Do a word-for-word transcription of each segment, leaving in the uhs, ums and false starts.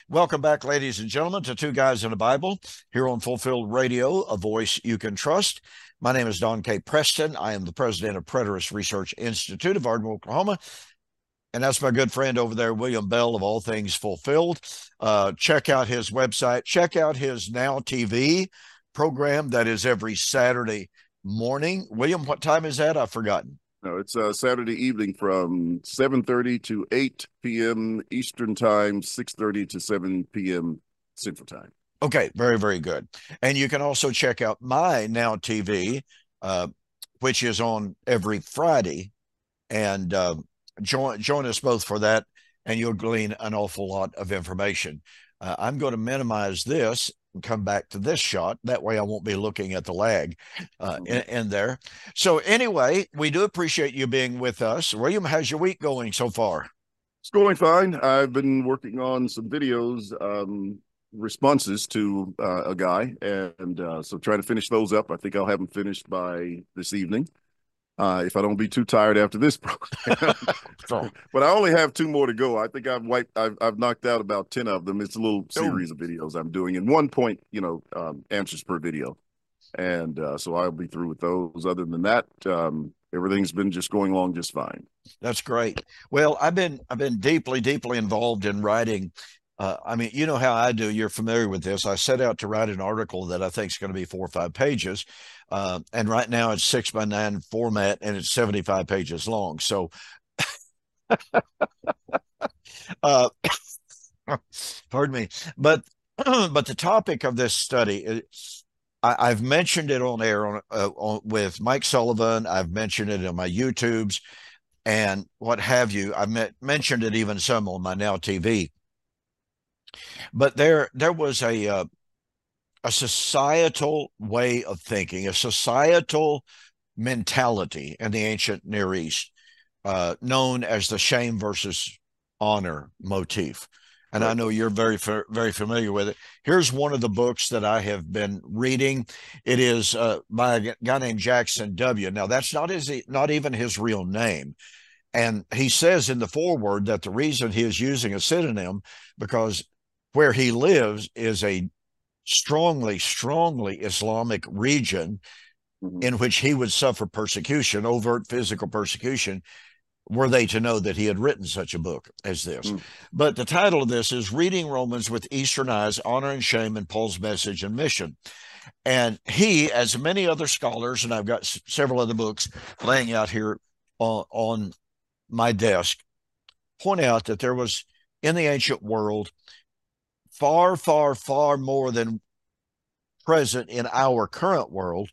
Welcome back, ladies and gentlemen, to Two Guys in the Bible here on Fulfilled Radio, a voice you can trust. My name is Don K. Preston. I am the president of Preterist Research Institute of Ardmore, Oklahoma. And that's my good friend over there, William Bell of All Things Fulfilled. Uh, check out his website. Check out his Now T V program that is every Saturday morning. William, what time is that? I've forgotten. No, it's uh, Saturday evening from seven thirty to eight p m Eastern Time, six thirty to seven p m Central Time. Okay, very, very good. And you can also check out my Now T V, uh, which is on every Friday. And uh, join, join us both for that, and you'll glean an awful lot of information. Uh, I'm going to minimize this and come back to this shot. That way I won't be looking at the lag uh, mm-hmm. in, in there. So anyway, we do appreciate you being with us. William, how's your week going so far? It's going fine. I've been working on some videos, um, responses to uh, a guy, and uh, so trying to finish those up. I think I'll have them finished by this evening. Uh, if I don't be too tired after this program. But I only have two more to go. I think I've wiped, I've, I've knocked out about ten of them. It's a little series Ooh. of videos I'm doing, and one point, you know, um, answers per video. And uh, so I'll be through with those. Other than that, um, everything's been just going along just fine. That's great. Well, I've been, I've been deeply, deeply involved in writing. Uh, I mean, you know how I do. You're familiar with this. I set out to write an article that I think is going to be four or five pages. Uh, and right now it's six by nine format, and it's seventy-five pages long. So, uh, pardon me. But, but the topic of this study, is, I, I've mentioned it on air on, uh, on, with Mike Sullivan. I've mentioned it on my YouTubes and what have you. I've met, mentioned it even some on my Now T V. But there, there was a, uh, a societal way of thinking, a societal mentality in the ancient Near East, uh, known as the shame versus honor motif. And right. I know you're very, very familiar with it. Here's one of the books that I have been reading. It is uh, by a guy named Jackson W. Now, that's not his, not even his real name. And he says in the foreword that the reason he is using a pseudonym because where he lives is a strongly, strongly Islamic region mm-hmm. in which he would suffer persecution, overt physical persecution, were they to know that he had written such a book as this. Mm. But the title of this is Reading Romans with Eastern Eyes, Honor and Shame in Paul's Message and Mission. And he, as many other scholars, and I've got s- several other books laying out here on, on my desk, point out that there was, in the ancient world, far, far, far more than present in our current world.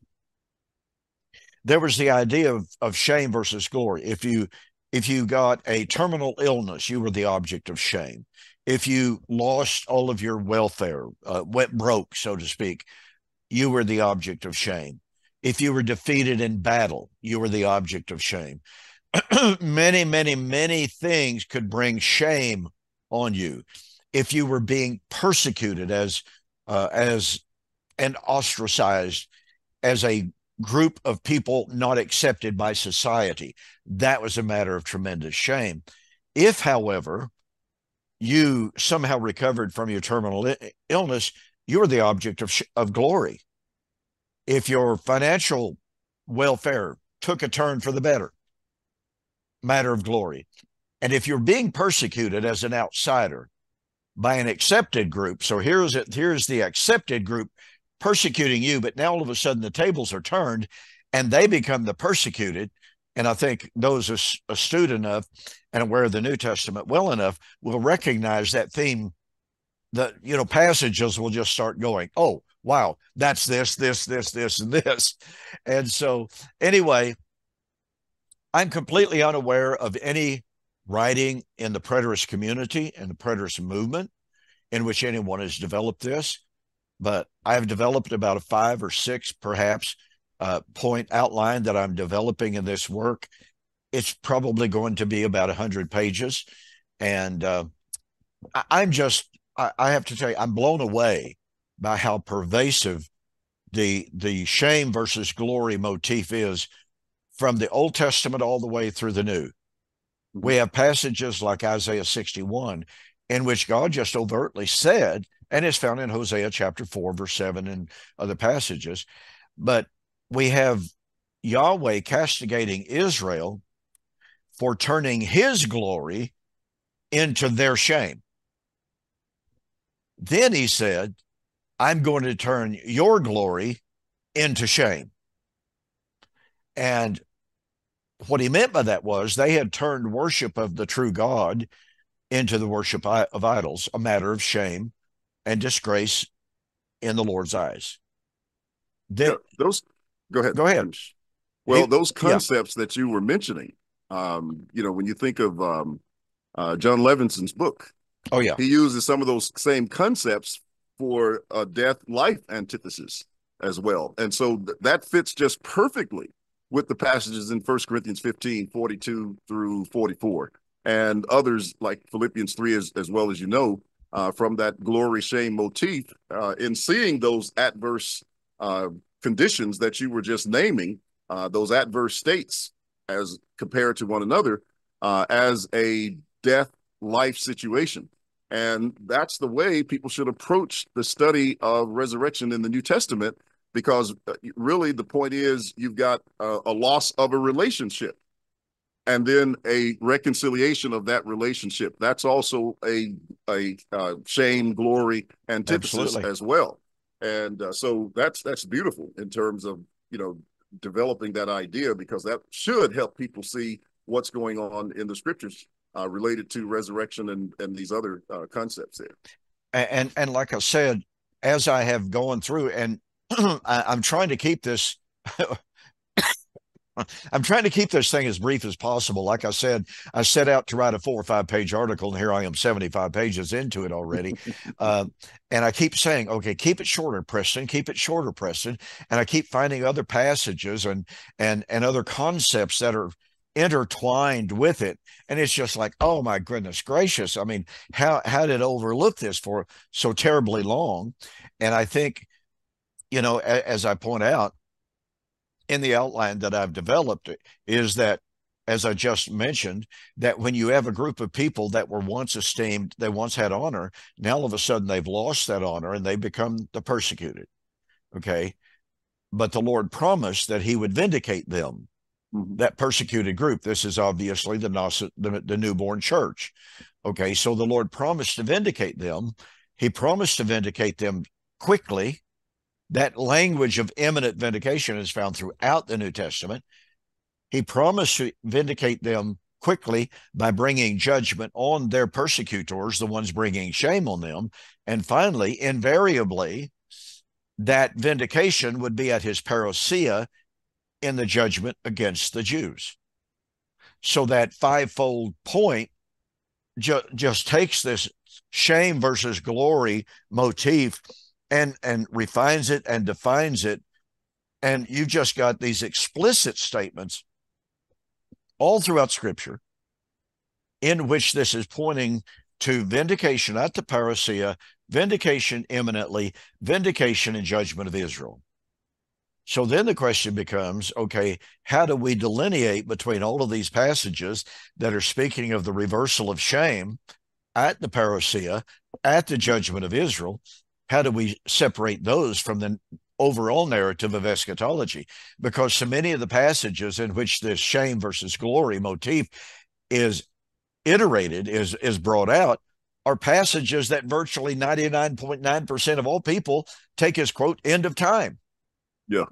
There was the idea of, of shame versus glory. If you, if you got a terminal illness, you were the object of shame. If you lost all of your welfare, uh, went broke, so to speak, you were the object of shame. If you were defeated in battle, you were the object of shame. Many, many, many things could bring shame on you. If you were being persecuted as uh, as and ostracized as a group of people not accepted by society, that was a matter of tremendous shame. If, however, you somehow recovered from your terminal illness, you were the object of, of glory. If your financial welfare took a turn for the better, matter of glory. And if you're being persecuted as an outsider by an accepted group, so here's it, here's the accepted group persecuting you, but now all of a sudden the tables are turned and they become the persecuted. And I think those astute enough and aware of the New Testament well enough will recognize that theme. The, you know, passages will just start going, oh, wow, that's this, this, this, this, and this. And so anyway, I'm completely unaware of any writing in the preterist community and the preterist movement in which anyone has developed this. But I've developed about a five or six, perhaps, uh, point outline that I'm developing in this work. It's probably going to be about one hundred pages. And uh, I, I'm just, I, I have to tell you, I'm blown away by how pervasive the, the shame versus glory motif is from the Old Testament all the way through the New. We have passages like Isaiah sixty-one in which God just overtly said, and it's found in Hosea chapter four, verse seven, and other passages. But we have Yahweh castigating Israel for turning his glory into their shame. Then he said, I'm going to turn your glory into shame. And what he meant by that was they had turned worship of the true God into the worship of idols, a matter of shame and disgrace in the Lord's eyes. Then, yeah, those, go ahead. Go ahead. Well, he, those concepts yeah. that you were mentioning, um, you know, when you think of um, uh, John Levinson's book, oh yeah, he uses some of those same concepts for a death-life antithesis as well. And so th that fits just perfectly with the passages in First Corinthians fifteen, forty-two through forty-four, and others like Philippians three, as, as well as you know, uh, from that glory shame motif, uh, in seeing those adverse uh, conditions that you were just naming, uh, those adverse states as compared to one another, uh, as a death-life situation. And that's the way people should approach the study of resurrection in the New Testament, because really the point is you've got a, a loss of a relationship and then a reconciliation of that relationship. That's also a, a uh, shame, glory, antithesis Absolutely. As well. And uh, so that's, that's beautiful in terms of, you know, developing that idea, because that should help people see what's going on in the scriptures Uh, related to resurrection and, and these other uh, concepts there. And, and like I said, as I have gone through, and I, I'm trying to keep this, I'm trying to keep this thing as brief as possible. Like I said, I set out to write a four or five page article, and here I am seventy-five pages into it already. uh, and I keep saying, okay, keep it shorter, Preston, keep it shorter, Preston. And I keep finding other passages and, and, and other concepts that are intertwined with it, and it's just like, oh my goodness gracious, I mean, how how did I overlook this for so terribly long? And I think, you know, as I point out in the outline that I've developed, is that, as I just mentioned, that when you have a group of people that were once esteemed, they once had honor, now all of a sudden they've lost that honor and they become the persecuted. Okay, but the Lord promised that he would vindicate them, that persecuted group. This is obviously the, the, the newborn church. Okay, so the Lord promised to vindicate them. He promised to vindicate them quickly. That language of imminent vindication is found throughout the New Testament. He promised to vindicate them quickly by bringing judgment on their persecutors, the ones bringing shame on them. And finally, invariably, that vindication would be at his parousia, in the judgment against the Jews. So that fivefold point ju just takes this shame versus glory motif and, and refines it and defines it. And you've just got these explicit statements all throughout Scripture in which this is pointing to vindication at the parousia, vindication imminently, vindication and judgment of Israel. So then the question becomes, okay, how do we delineate between all of these passages that are speaking of the reversal of shame at the parousia, at the judgment of Israel? How do we separate those from the overall narrative of eschatology? Because so many of the passages in which this shame versus glory motif is iterated, is, is brought out, are passages that virtually ninety-nine point nine percent of all people take as, quote, end of time. Yeah.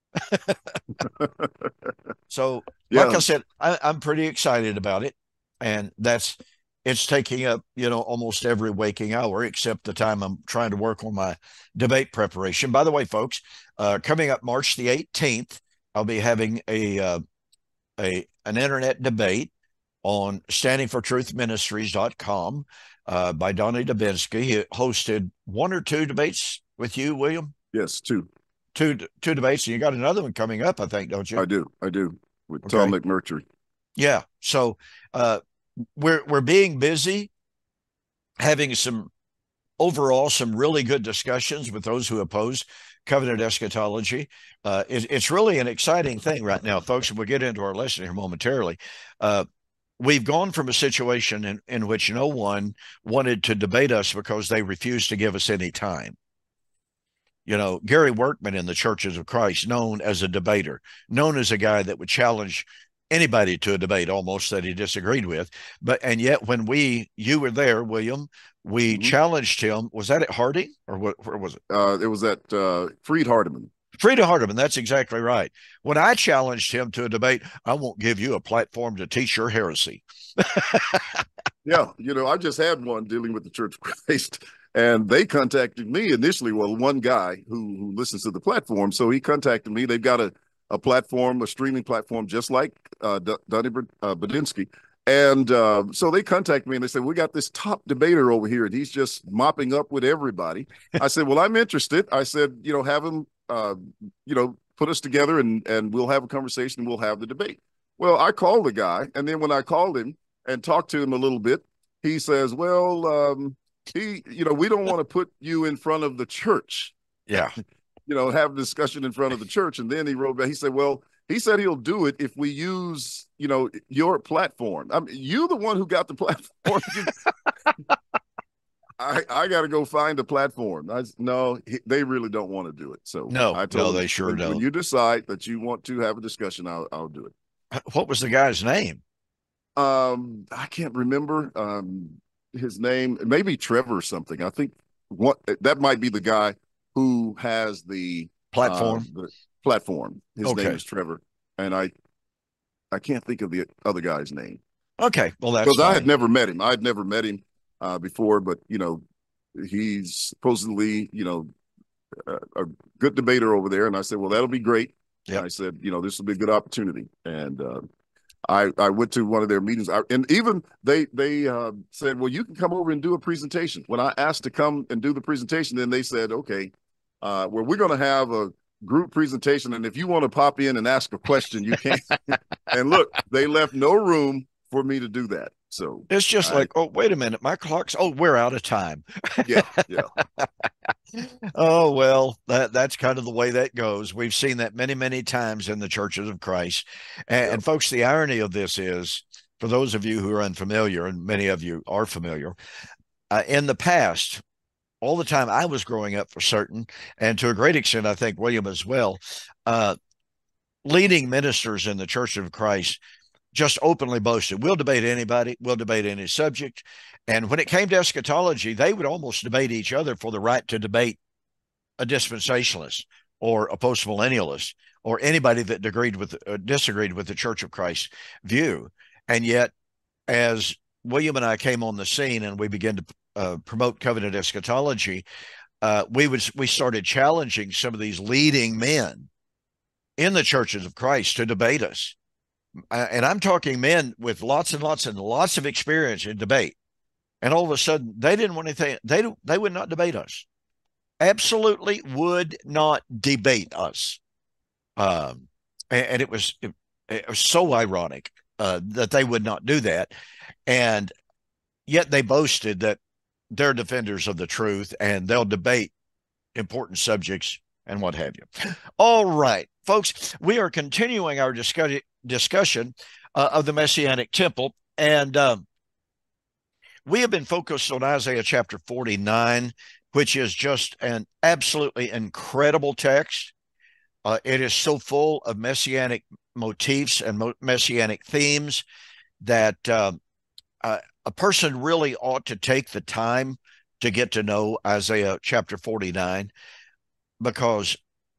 So, yeah. like I said, I, I'm pretty excited about it. And that's, it's taking up, you know, almost every waking hour, except the time I'm trying to work on my debate preparation. By the way, folks, uh, coming up March the eighteenth, I'll be having a, uh, a, an internet debate on standing for truth ministries dot com uh, by Donnie Dubinsky. He hosted one or two debates with you, William? Yes, two. Two two debates, and you got another one coming up, I think, don't you? I do, I do, with okay. Tom McMurtry. Yeah, so uh, we're we're being busy, having some overall some really good discussions with those who oppose covenant eschatology. Uh, it, it's really an exciting thing right now, folks. And we'll get into our lesson here momentarily. Uh, we've gone from a situation in, in which no one wanted to debate us because they refused to give us any time. You know, Gary Workman in the Churches of Christ, known as a debater, known as a guy that would challenge anybody to a debate almost that he disagreed with. But, and yet when we, you were there, William, we Mhm. challenged him. Was that at Harding or what, where was it? Uh, it was at uh, Freed Hardeman. Freed Hardeman, that's exactly right. When I challenged him to a debate, I won't give you a platform to teach your heresy. Yeah, you know, I just had one dealing with the Church of Christ, and they contacted me initially. Well, one guy who who listens to the platform, so he contacted me. They've got a a platform, a streaming platform, just like uh, D- Donnie uh, Badinsky. And uh, so they contacted me and they said, we got this top debater over here and he's just mopping up with everybody. I said, well, I'm interested. I said, you know, have him, uh, you know, put us together and, and we'll have a conversation and we'll have the debate. Well, I called the guy. And then when I called him and talked to him a little bit, he says, well, um, he, you know, we don't want to put you in front of the church. Yeah. You know, have a discussion in front of the church. And then he wrote back, he said, well, he said he'll do it if we use, you know, your platform. I mean, you the one who got the platform. I, I got to go find a platform. I, no, he, they really don't want to do it. So No, I told no, them, they sure when, don't. when you decide that you want to have a discussion, I'll, I'll do it. What was the guy's name? Um, I can't remember um, his name. Maybe Trevor or something. I think what that might be the guy who has the Platform. Uh, the platform. His Okay. name is Trevor, and I I can't think of the other guy's name. Okay, well that's because fine. I had never met him. I had never met him uh, before, but you know, he's supposedly you know a, a good debater over there. And I said, well, that'll be great. Yep. I said, you know, this will be a good opportunity. And uh, I I went to one of their meetings, I, and even they they uh, said, well, you can come over and do a presentation. When I asked to come and do the presentation, then they said, okay, uh, well, we're going to have a group presentation, and if you want to pop in and ask a question, you can. And look, they left no room for me to do that. So it's just I, like, oh, wait a minute, my clock's, oh, we're out of time. Yeah, yeah. Oh, well, that that's kind of the way that goes. We've seen that many, many times in the Churches of Christ. And, yep. and folks, the irony of this is, for those of you who are unfamiliar, and many of you are familiar, uh, in the past, all the time I was growing up for certain, and to a great extent, I think William as well, uh, leading ministers in the Church of Christ just openly boasted, we'll debate anybody, we'll debate any subject. And when it came to eschatology, they would almost debate each other for the right to debate a dispensationalist or a postmillennialist or anybody that disagreed with, uh, disagreed with the Church of Christ view. And yet, as William and I came on the scene and we began to uh, promote covenant eschatology, uh, we would we started challenging some of these leading men in the Churches of Christ to debate us. Uh, and I'm talking men with lots and lots and lots of experience in debate. And all of a sudden, they didn't want anything. They they would not debate us. Absolutely would not debate us. Um, and, and it was it, it was so ironic uh, that they would not do that. And yet they boasted that they're defenders of the truth and they'll debate important subjects and what have you. All right, folks, we are continuing our discuss discussion uh, of the Messianic Temple. And um, we have been focused on Isaiah chapter forty-nine, which is just an absolutely incredible text. Uh, it is so full of Messianic motifs and mo Messianic themes that uh, uh, a person really ought to take the time to get to know Isaiah chapter forty-nine, because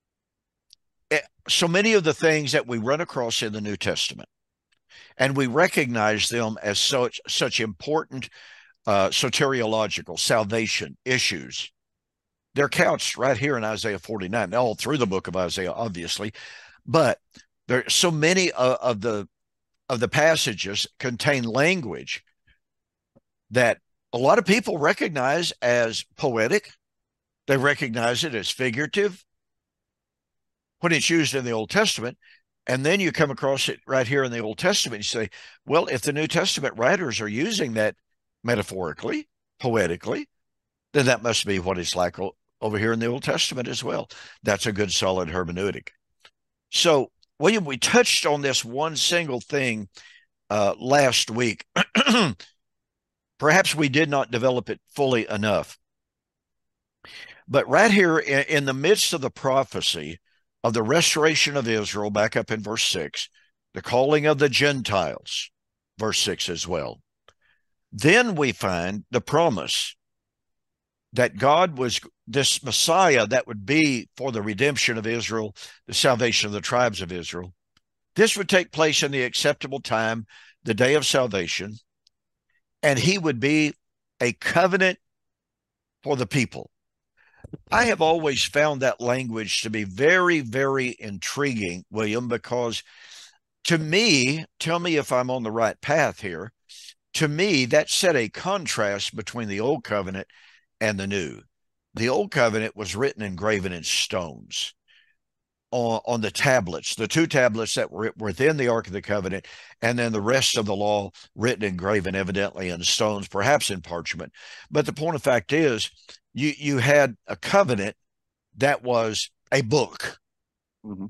it, so many of the things that we run across in the New Testament, and we recognize them as such, such important uh, soteriological salvation issues, they're couched right here in Isaiah forty-nine, all through the book of Isaiah, obviously. But there so many of, of the of the passages contain language that a lot of people recognize as poetic. They recognize it as figurative when it's used in the Old Testament. And then you come across it right here in the Old Testament. You say, well, if the New Testament writers are using that metaphorically, poetically, then that must be what it's like over here in the Old Testament as well. That's a good, solid hermeneutic. So, William, we touched on this one single thing uh, last week. Perhaps we did not develop it fully enough. But right here in, in the midst of the prophecy of the restoration of Israel, back up in verse six, the calling of the Gentiles, verse six as well. Then we find the promise that God was this Messiah that would be for the redemption of Israel, the salvation of the tribes of Israel. This would take place in the acceptable time, the day of salvation, and he would be a covenant for the people. I have always found that language to be very, very intriguing, William, because to me, tell me if I'm on the right path here, to me, that set a contrast between the old covenant and the new. The old covenant was written and graven in stones on, on the tablets, the two tablets that were within the Ark of the Covenant, and then the rest of the law written and graven evidently in stones, perhaps in parchment. But the point of fact is, you, you had a covenant that was a book. Mm-hmm.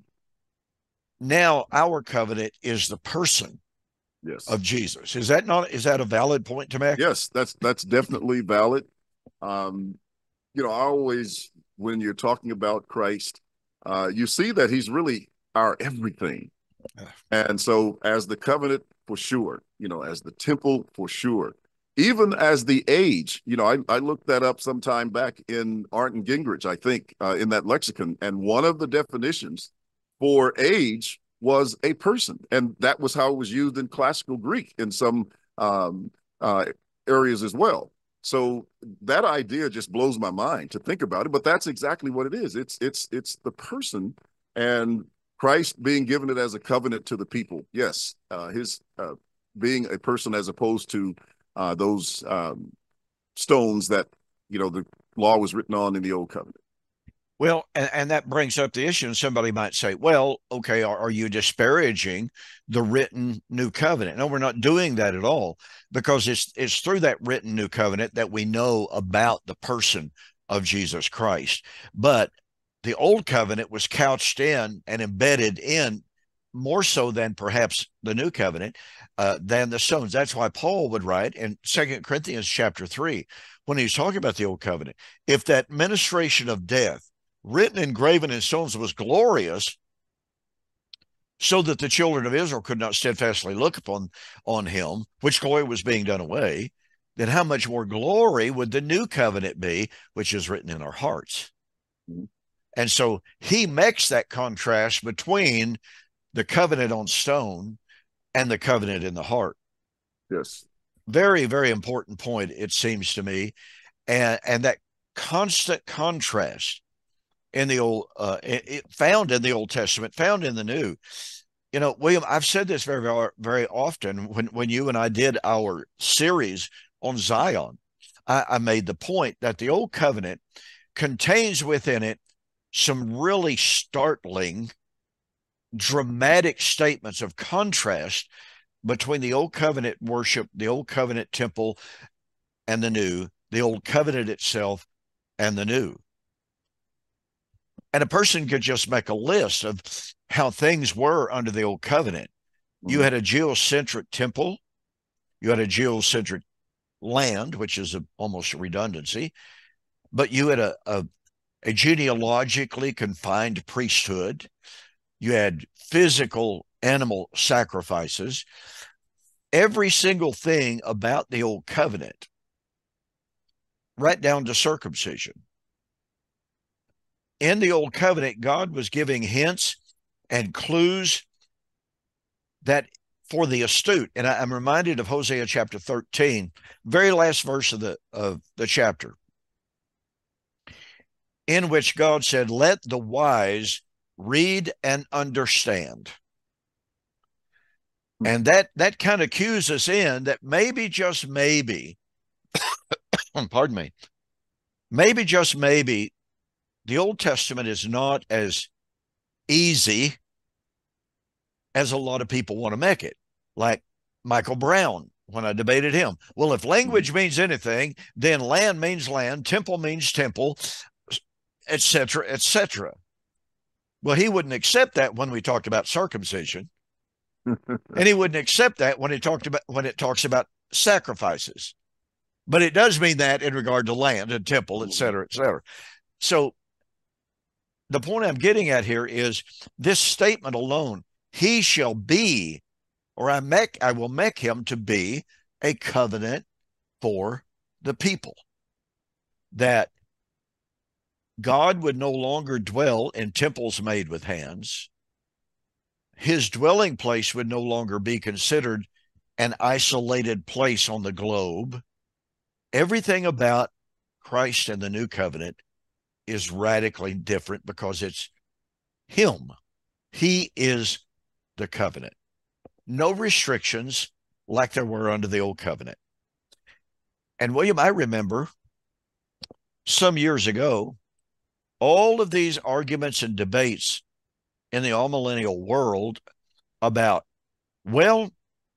Now our covenant is the person yes. of Jesus. Is that not, is that a valid point to make? Yes, that's that's definitely valid. Um, you know, I always, when you're talking about Christ, uh, you see that he's really our everything. And so as the covenant, for sure, you know, as the temple, for sure, even as the age, you know, I, I looked that up sometime back in Arndt Gingrich, I think, uh, in that lexicon. And one of the definitions for age was a person. And that was how it was used in classical Greek in some um, uh, areas as well. So that idea just blows my mind to think about it, but that's exactly what it is. It's it's it's the person, and Christ being given it as a covenant to the people. Yes, uh, his uh, being a person as opposed to uh, those um, stones that, you know, the law was written on in the old covenant. Well, and, and that brings up the issue. And somebody might say, well, okay, are, are you disparaging the written new covenant? No, we're not doing that at all, because it's it's through that written new covenant that we know about the person of Jesus Christ. But the old covenant was couched in and embedded in, more so than perhaps the new covenant, uh, than the stones. That's why Paul would write in Second Corinthians chapter three, when he's talking about the old covenant, if that ministration of death written and graven in stones was glorious, so that the children of Israel could not steadfastly look upon on him, which glory was being done away, then how much more glory would the new covenant be, which is written in our hearts? Mm-hmm. And so he makes that contrast between the covenant on stone and the covenant in the heart. Yes. Very, very important point, it seems to me. And, and that constant contrast in the old, uh, it, found in the Old Testament, found in the New. You know, William, I've said this very, very, very often when, when you and I did our series on Zion. I, I made the point that the Old Covenant contains within it some really startling, dramatic statements of contrast between the Old Covenant worship, the Old Covenant temple, and the New, the Old Covenant itself and the New. And a person could just make a list of how things were under the Old Covenant. You had a geocentric temple. You had a geocentric land, which is a, almost a redundancy. But you had a, a, a genealogically confined priesthood. You had physical animal sacrifices. Every single thing about the Old Covenant, right down to circumcision. In the Old Covenant, God was giving hints and clues that for the astute. And I, I'm reminded of Hosea chapter thirteen, very last verse of the of the chapter, in which God said, "Let the wise read and understand." And that that kind of cues us in that maybe, just maybe, pardon me, maybe just maybe, the Old Testament is not as easy as a lot of people want to make it. Like Michael Brown, when I debated him. Well, if language means anything, then land means land, temple means temple, et cetera, et cetera. Well, he wouldn't accept that when we talked about circumcision. And he wouldn't accept that when it talked about when it talks about sacrifices. But it does mean that in regard to land and temple, et cetera, et cetera. So the point I'm getting at here is this statement alone, he shall be, or I make I will make him to be a covenant for the people. That God would no longer dwell in temples made with hands. His dwelling place would no longer be considered an isolated place on the globe. Everything about Christ and the new covenant is radically different because it's him. He is the covenant. No restrictions like there were under the old covenant. And William, I remember some years ago, all of these arguments and debates in the all-millennial world about, well,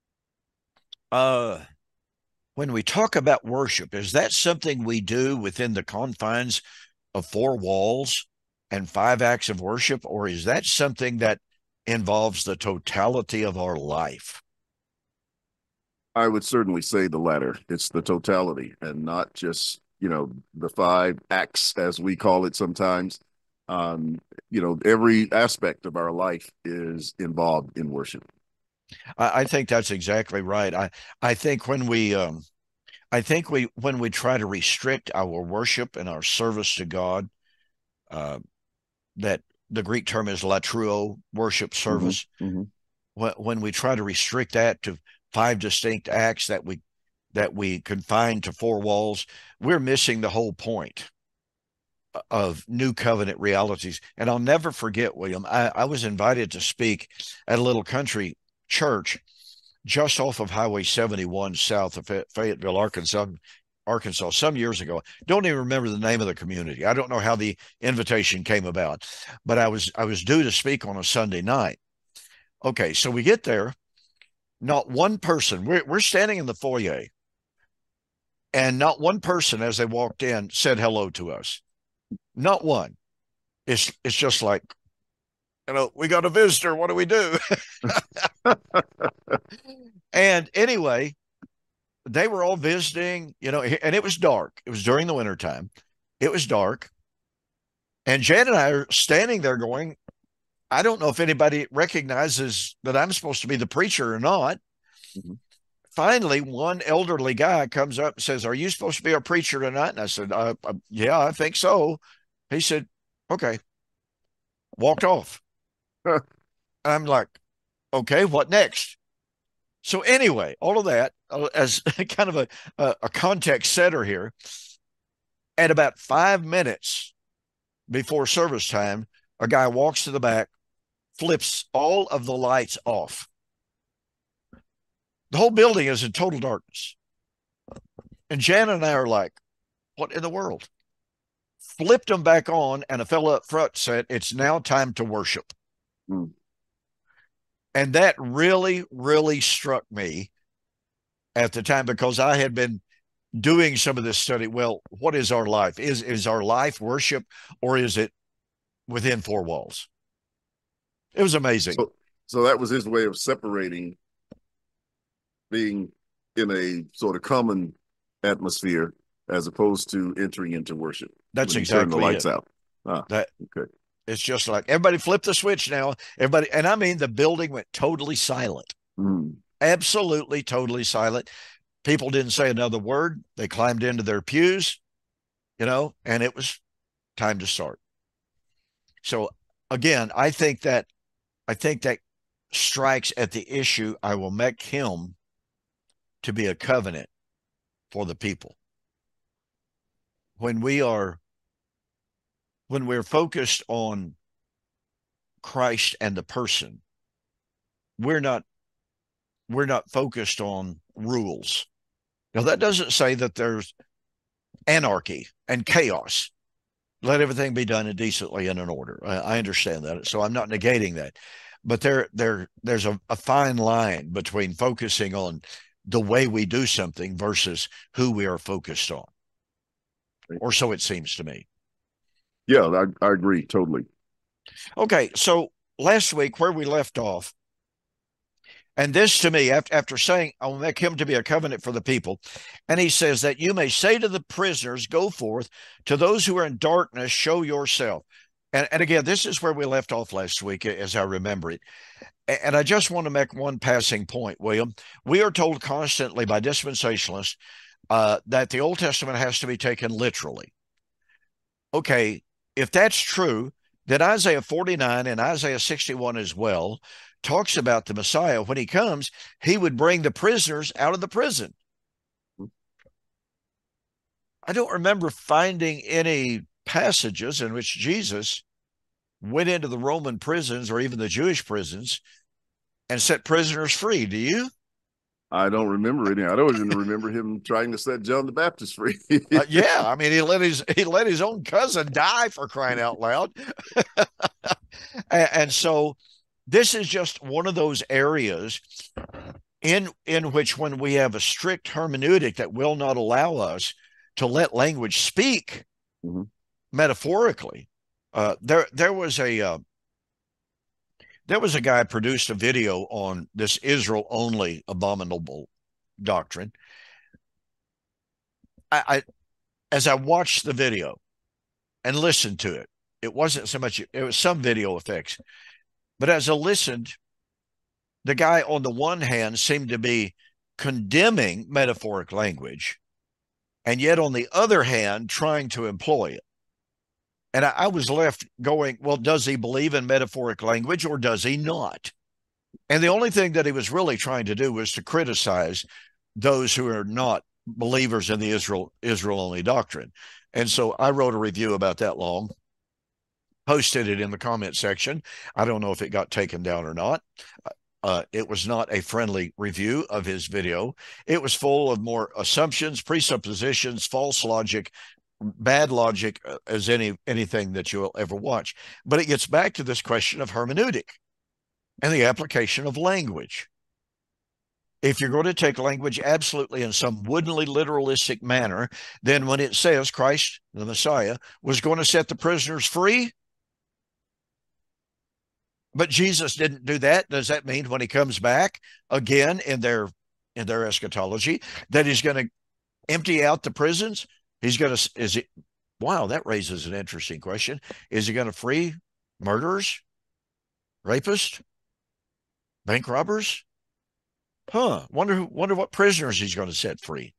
uh, when we talk about worship, is that something we do within the confines of four walls and five acts of worship, or is that something that involves the totality of our life? I would certainly say the latter. It's the totality and not just, you know, the five acts, as we call it sometimes. Um, you know, every aspect of our life is involved in worship. I, I think that's exactly right. I, I think when we, um, I think we, when we try to restrict our worship and our service to God, uh, that the Greek term is latruo, worship service. Mm-hmm. Mm-hmm. When, when we try to restrict that to five distinct acts that we that we confine to four walls, we're missing the whole point of new covenant realities. And I'll never forget, William, I, I was invited to speak at a little country church just off of Highway seventy-one south of Fayetteville, Arkansas, Arkansas, some years ago. Don't even remember the name of the community. I don't know how the invitation came about, but I was I was due to speak on a Sunday night. Okay, so we get there. Not one person, we're, we're standing in the foyer, and not one person as they walked in said hello to us. Not one. It's, it's just like, you know, we got a visitor. What do we do? And anyway, they were all visiting, you know, and it was dark. It was during the wintertime. It was dark. And Jan and I are standing there going, I don't know if anybody recognizes that I'm supposed to be the preacher or not. Mm-hmm. Finally, one elderly guy comes up and says, are you supposed to be a preacher tonight? And I said, uh, uh, yeah, I think so. He said, okay. Walked off. I'm like, okay, what next? So anyway, all of that uh, as kind of a, a, a context setter here. At about five minutes before service time, a guy walks to the back, flips all of the lights off. The whole building is in total darkness. And Jan and I are like, what in the world? Flipped them back on, and a fellow up front said, it's now time to worship. Mm. And that really, really struck me at the time, because I had been doing some of this study. Well, what is our life? Is, is our life worship, or is it within four walls? It was amazing. So, so that was his way of separating being in a sort of common atmosphere as opposed to entering into worship. That's exactly turn the lights it. out. Ah, that, okay. It's just like everybody flipped the switch now. Everybody, and I mean, the building went totally silent. Mm. Absolutely, totally silent. People didn't say another word. They climbed into their pews, you know, and it was time to start. So again, I think that I think that strikes at the issue. I will make him to be a covenant for the people. When we are when we're focused on Christ and the person, we're not we're not focused on rules. Now, that doesn't say that there's anarchy and chaos. Let everything be done decently and in order. I, I understand that. So I'm not negating that. But there, there, there's a, a fine line between focusing on the way we do something versus who we are focused on. Or so it seems to me. Yeah, I, I agree totally. Okay, so last week, where we left off, And this to me, after, after saying, I will make him to be a covenant for the people. And he says that you may say to the prisoners, go forth. To those who are in darkness, show yourself. And, and again, this is where we left off last week, as I remember it. And I just want to make one passing point, William. We are told constantly by dispensationalists uh, that the Old Testament has to be taken literally. Okay, if that's true, then Isaiah forty-nine and Isaiah sixty-one as well talks about the Messiah. When he comes, he would bring the prisoners out of the prison. I don't remember finding any passages in which Jesus went into the Roman prisons or even the Jewish prisons and set prisoners free. Do you? I don't remember any. I don't even remember him trying to set John the Baptist free. uh, yeah, I mean, he let his he let his own cousin die, for crying out loud. and, and so this is just one of those areas in in which, when we have a strict hermeneutic that will not allow us to let language speak mm-hmm. metaphorically, uh, there there was a uh, there was a guy produced a video on this Israel only abominable doctrine. I, I as I watched the video and listened to it, it wasn't so much, it was some video effects, but as I listened, the guy on the one hand seemed to be condemning metaphoric language, and yet on the other hand trying to employ it. And I, I was left going, well, does he believe in metaphoric language or does he not? And the only thing that he was really trying to do was to criticize those who are not believers in the Israel Israel only doctrine. And so I wrote a review about that long, posted it in the comment section. I don't know if it got taken down or not. Uh, it was not a friendly review of his video. It was full of more assumptions, presuppositions, false logic, bad logic as any anything that you'll ever watch. But it gets back to this question of hermeneutic and the application of language. If you're going to take language absolutely in some woodenly literalistic manner, then when it says Christ, the Messiah, was going to set the prisoners free, but Jesus didn't do that, does that mean when he comes back again in their in their eschatology that he's going to empty out the prisons? He's going to, is it, wow, that raises an interesting question. Is he going to free murderers, rapists, bank robbers? Huh, wonder, wonder what prisoners he's going to set free.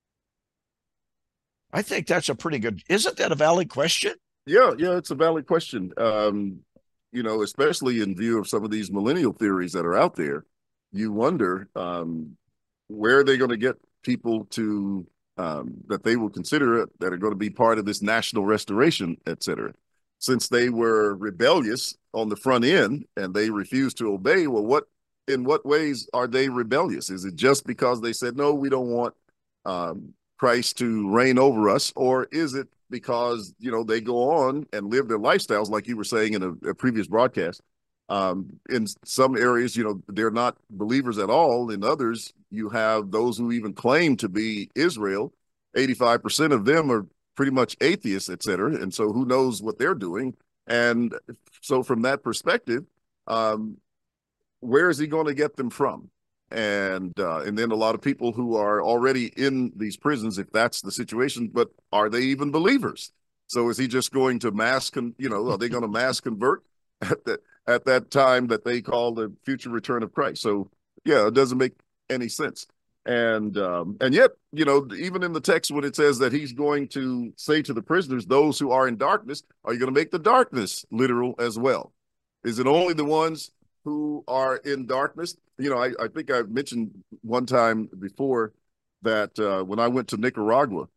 I think that's a pretty good, isn't that a valid question? Yeah, yeah, it's a valid question. Um, you know, especially in view of some of these millennial theories that are out there, you wonder um, where are they going to get people to, Um, that they will consider it, that are going to be part of this national restoration, et cetera. Since they were rebellious on the front end and they refused to obey, well, what in what ways are they rebellious? Is it just because they said, no, we don't want um, Christ to reign over us? Or is it because, you know, they go on and live their lifestyles, like you were saying in a, a previous broadcast? Um, in some areas, you know, they're not believers at all. In others, you have those who even claim to be Israel. eighty-five percent of them are pretty much atheists, et cetera. And so who knows what they're doing? And so from that perspective, um, where is he going to get them from? And uh, and then a lot of people who are already in these prisons, if that's the situation, but are they even believers? So is he just going to mass, con- you know, are they going to mass convert at that, at that time that they call the future return of Christ? So, yeah, it doesn't make any sense. And um, and yet, you know, even in the text when it says that he's going to say to the prisoners, those who are in darkness, are you going to make the darkness literal as well? Is it only the ones who are in darkness? You know, I, I think I mentioned one time before that uh, when I went to Nicaragua,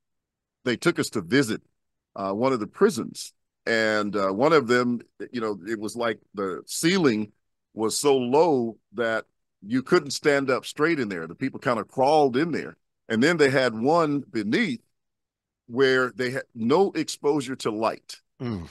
they took us to visit uh, one of the prisons. And uh, one of them, you know, it was like the ceiling was so low that you couldn't stand up straight in there. The people kind of crawled in there. And then they had one beneath where they had no exposure to light. Mm.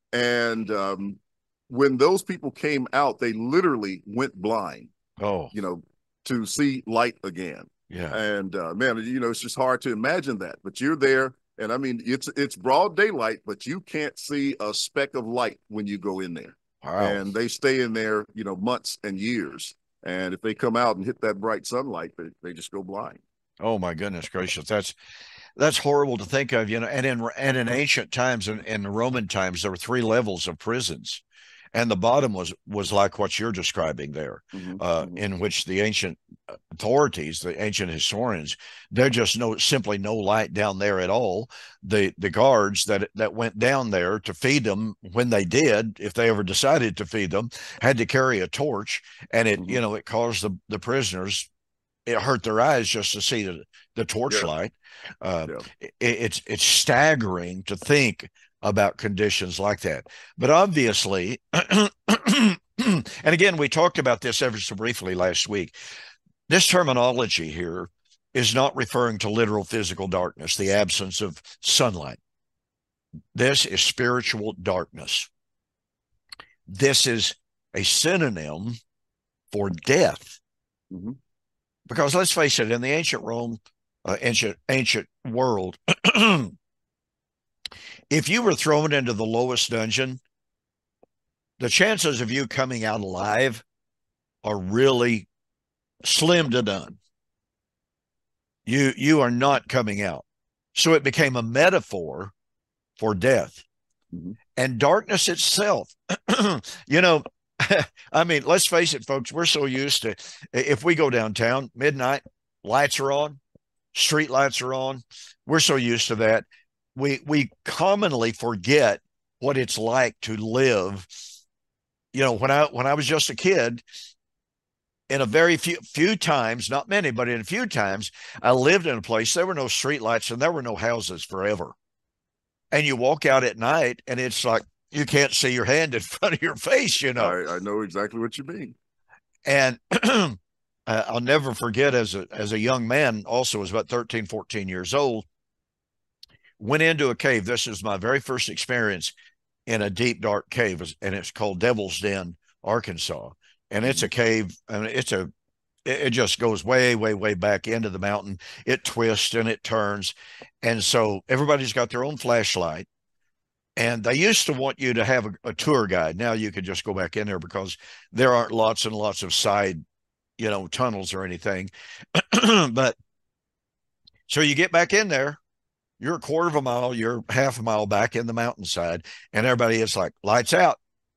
And um, when those people came out, they literally went blind, oh, you know, to see light again. Yeah. And uh, man, you know, it's just hard to imagine that. But you're there. And I mean, it's it's broad daylight, but you can't see a speck of light when you go in there. Wow. And they stay in there, you know, months and years. And if they come out and hit that bright sunlight, they, they just go blind. Oh my goodness gracious, that's that's horrible to think of, you know. And in and in ancient times, and in, in Roman times, there were three levels of prisons, and the bottom was was like what you're describing there, Mm-hmm, uh, mm-hmm. in which the ancient authorities, the ancient historians, there's just no simply no light down there at all. The the guards that that went down there to feed them, when they did, if they ever decided to feed them, had to carry a torch, and it Mm-hmm. you know it caused the the prisoners, it hurt their eyes just to see the, the torchlight. Uh, Yeah. it, it's it's staggering to think about conditions like that. But obviously, and again, we talked about this ever so briefly last week. This terminology here is not referring to literal physical darkness, the absence of sunlight. This is spiritual darkness. This is a synonym for death. Mm-hmm. Because let's face it, in the ancient Rome, uh, ancient ancient world, if you were thrown into the lowest dungeon, the chances of you coming out alive are really slim to none. You you are not coming out. So it became a metaphor for death. Mm-hmm. And darkness itself. You know, I mean, let's face it, folks, we're so used to, if we go downtown, midnight, lights are on, street lights are on. We're so used to that. We we commonly forget what it's like to live. You know, when I when I was just a kid, in a very few few times, not many, but in a few times, I lived in a place, there were no street lights and there were no houses forever. And you walk out at night and it's like you can't see your hand in front of your face, you know. I, I know exactly what you mean. And uh, I'll never forget, as a as a young man, also was about thirteen, fourteen years old, went into a cave. This is my very first experience in a deep, dark cave, and it's called Devil's Den, Arkansas. And it's a cave, and it's a, it just goes way, way, way back into the mountain. It twists and it turns. And so everybody's got their own flashlight. And they used to want you to have a, a tour guide. Now you could just go back in there because there aren't lots and lots of side, you know, tunnels or anything. But so you get back in there, you're a quarter of a mile, you're half a mile back in the mountainside, and everybody is like, lights out.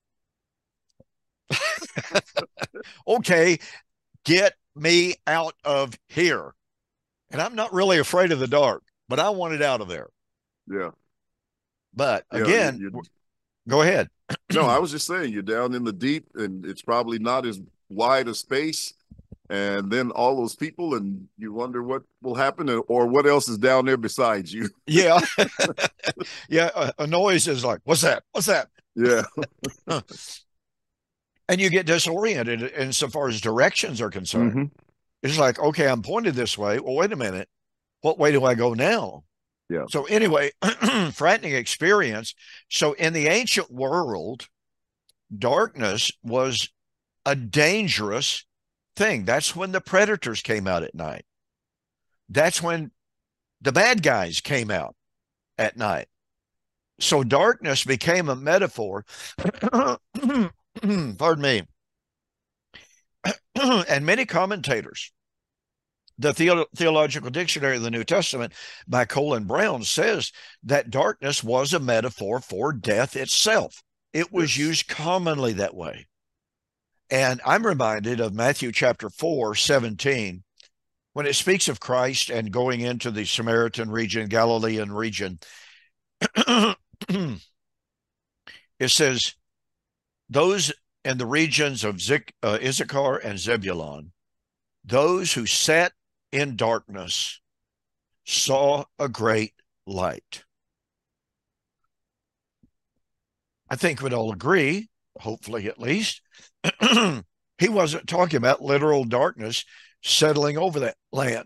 Okay, get me out of here. And I'm not really afraid of the dark, but I want it out of there. Yeah. But yeah, again, you, you, go ahead. No, I was just saying, you're down in the deep, and it's probably not as wide a space. And then all those people, and you wonder what will happen, or what else is down there besides you. Yeah. Yeah. A, a noise is like, what's that? What's that? Yeah. And you get disoriented insofar as directions are concerned. Mm-hmm. It's like, okay, I'm pointed this way. Well, wait a minute. What way do I go now? Yeah. So anyway, frightening experience. So in the ancient world, darkness was a dangerous thing. That's when the predators came out at night. That's when the bad guys came out at night. So darkness became a metaphor. Pardon me. And many commentators, the Theo- Theological Dictionary of the New Testament by Colin Brown says that darkness was a metaphor for death itself. It was yes. used commonly that way. And I'm reminded of Matthew chapter four, seventeen, when it speaks of Christ and going into the Samaritan region, Galilean region. It says, those in the regions of Zik, uh, Issachar and Zebulun, those who sat in darkness saw a great light. I think we'd all agree, hopefully at least, he wasn't talking about literal darkness settling over that land.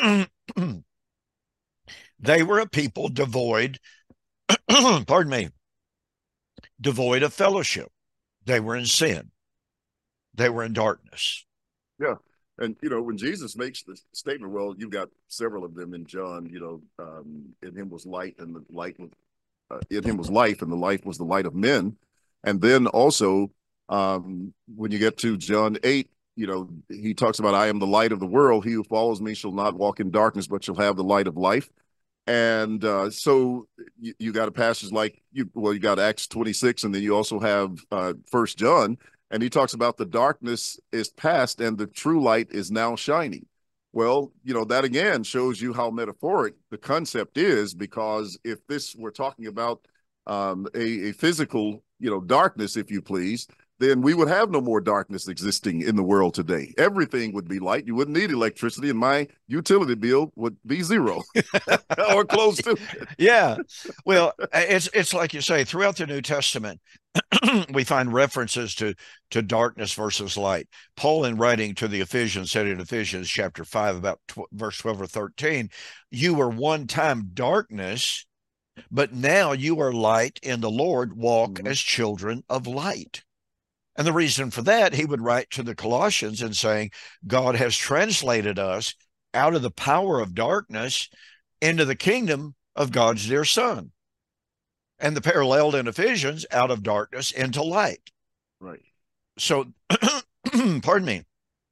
They were a people devoid, pardon me, devoid of fellowship. They were in sin. They were in darkness. Yeah. And, you know, when Jesus makes the statement, well, you've got several of them in John, you know, um, in him was light, and the light was, uh, in him was life, and the life was the light of men. And then also, um, when you get to John eight, you know, he talks about, I am the light of the world. He who follows me shall not walk in darkness, but shall have the light of life. And uh, so you, you got a passage like, you, well, you got Acts twenty-six, and then you also have uh, First John, and he talks about the darkness is past and the true light is now shining. Well, you know, that again shows you how metaphoric the concept is, because if this we're talking about um, a, a physical, you know, darkness, if you please, then we would have no more darkness existing in the world today. Everything would be light. You wouldn't need electricity, and my utility bill would be zero or close to it. Yeah. Well, it's it's like you say, throughout the New Testament, we find references to to darkness versus light. Paul, in writing to the Ephesians, said in Ephesians chapter five, about tw- verse twelve or thirteen, you were one time darkness, but now you are light in the Lord. Walk mm-hmm. as children of light. And the reason for that, he would write to the Colossians and saying, God has translated us out of the power of darkness into the kingdom of God's dear Son. And the parallel in Ephesians, out of darkness into light. Right. So, pardon me,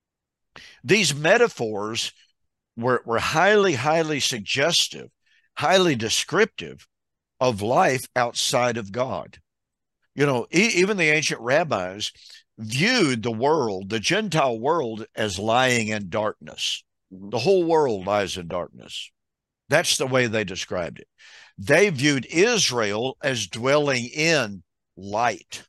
these metaphors were, were highly, highly suggestive, highly descriptive of life outside of God. You know, e- even the ancient rabbis viewed the world, the Gentile world, as lying in darkness. Mm-hmm. The whole world lies in darkness. That's the way they described it. They viewed Israel as dwelling in light.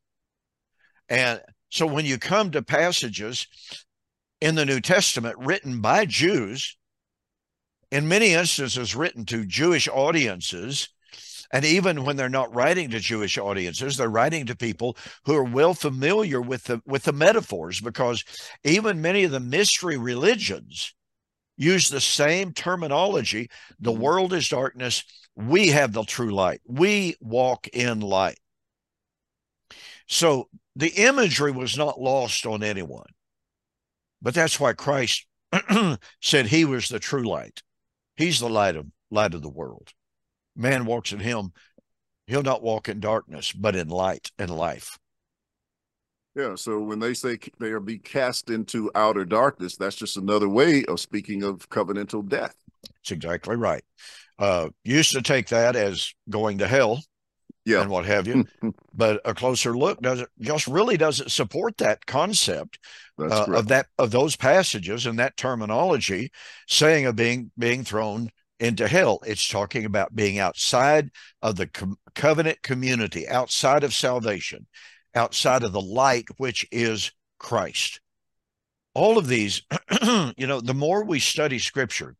And so when you come to passages in the New Testament written by Jews, in many instances written to Jewish audiences, and even when they're not writing to Jewish audiences, they're writing to people who are well familiar with the, with the metaphors, because even many of the mystery religions use the same terminology. The world is darkness. We have the true light. We walk in light. So the imagery was not lost on anyone. But that's why Christ said he was the true light. He's the light of, light of the world. Man walks in him, he'll not walk in darkness, but in light and life. Yeah, so when they say they are be cast into outer darkness, that's just another way of speaking of covenantal death. That's exactly right. Uh, used to take that as going to hell, yeah, and what have you, but a closer look doesn't just really doesn't support that concept uh, of that of those passages and that terminology saying of being being thrown into hell. It's talking about being outside of the co- covenant community, outside of salvation, outside of the light, which is Christ. All of these, you know, the more we study Scripture,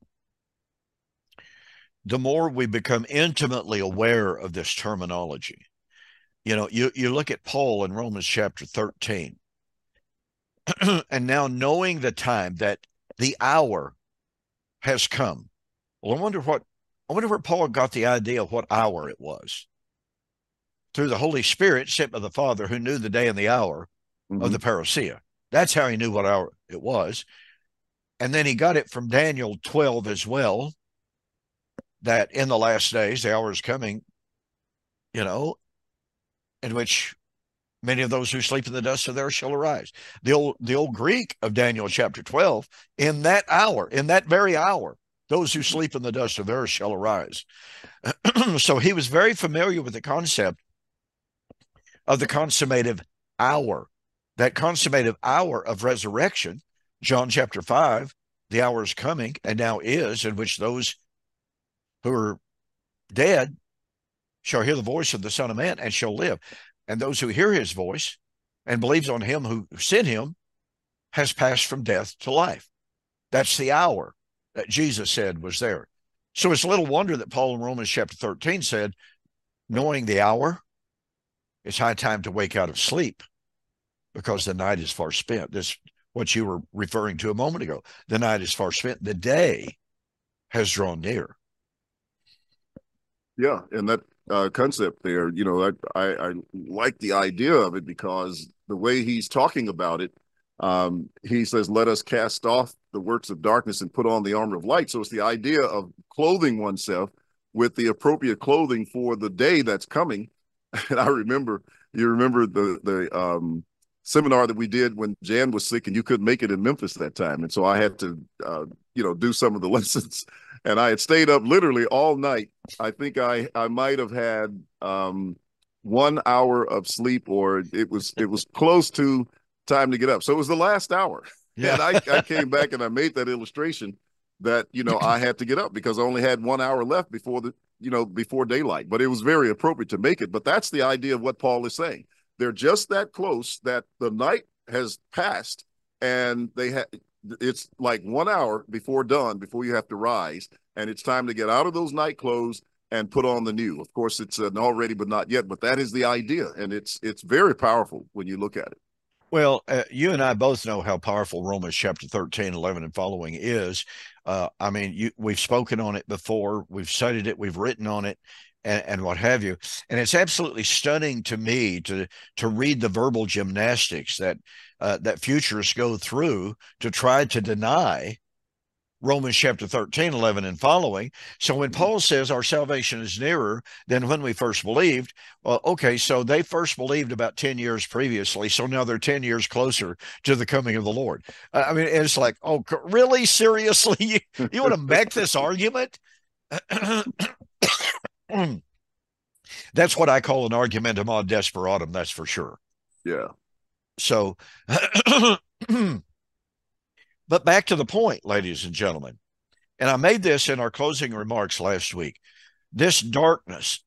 the more we become intimately aware of this terminology. You know, you, you look at Paul in Romans chapter thirteen, and now knowing the time that the hour has come. Well, I wonder what, I wonder where Paul got the idea of what hour it was. Through the Holy Spirit sent by the Father, who knew the day and the hour mm-hmm. of the parousia. That's how he knew what hour it was. And then he got it from Daniel twelve as well, that in the last days, the hour is coming, you know, in which many of those who sleep in the dust of the earth shall arise. The old, the old Greek of Daniel chapter twelve, in that hour, in that very hour, those who sleep in the dust of the earth shall arise. So he was very familiar with the concept of the consummative hour, that consummative hour of resurrection. John chapter five, the hour is coming and now is, in which those who are dead shall hear the voice of the Son of Man and shall live. And those who hear his voice and believes on him who sent him has passed from death to life. That's the hour that Jesus said was there. So it's little wonder that Paul in Romans chapter thirteen said, knowing the hour, it's high time to wake out of sleep, because the night is far spent. This, what you were referring to a moment ago. The night is far spent. The day has drawn near. Yeah, and that uh, concept there, you know, I, I I like the idea of it, because the way he's talking about it, um, he says, let us cast off the works of darkness and put on the armor of light. So it's the idea of clothing oneself with the appropriate clothing for the day that's coming. And I remember, you remember the the um, seminar that we did when Jan was sick and you couldn't make it in Memphis that time. And so I had to, uh, you know, do some of the lessons. And I had stayed up literally all night. I think I, I might have had um, one hour of sleep, or it was it was close to time to get up. So it was the last hour. Yeah. And I, I came back and I made that illustration that, you know, I had to get up because I only had one hour left before the, you know, before daylight. But it was very appropriate to make it. But that's the idea of what Paul is saying. They're just that close that the night has passed and they have, it's like one hour before dawn, before you have to rise. And it's time to get out of those night clothes and put on the new. Of course, it's an already, but not yet, but that is the idea. And it's, it's very powerful when you look at it. Well, uh, you and I both know how powerful Romans chapter thirteen, eleven, and following is. Uh, I mean, you, we've spoken on it before. We've studied it. We've written on it. And, and what have you. And it's absolutely stunning to me to to read the verbal gymnastics that uh, that futurists go through to try to deny Romans chapter thirteen, eleven, and following. So when Paul says our salvation is nearer than when we first believed, well, okay, so they first believed about ten years previously, so now they're ten years closer to the coming of the Lord. I mean, it's like, oh, really? Seriously? You, you want to make this argument? That's what I call an argumentum ad desperatum, that's for sure. Yeah. So, but back to the point, ladies and gentlemen, and I made this in our closing remarks last week. This darkness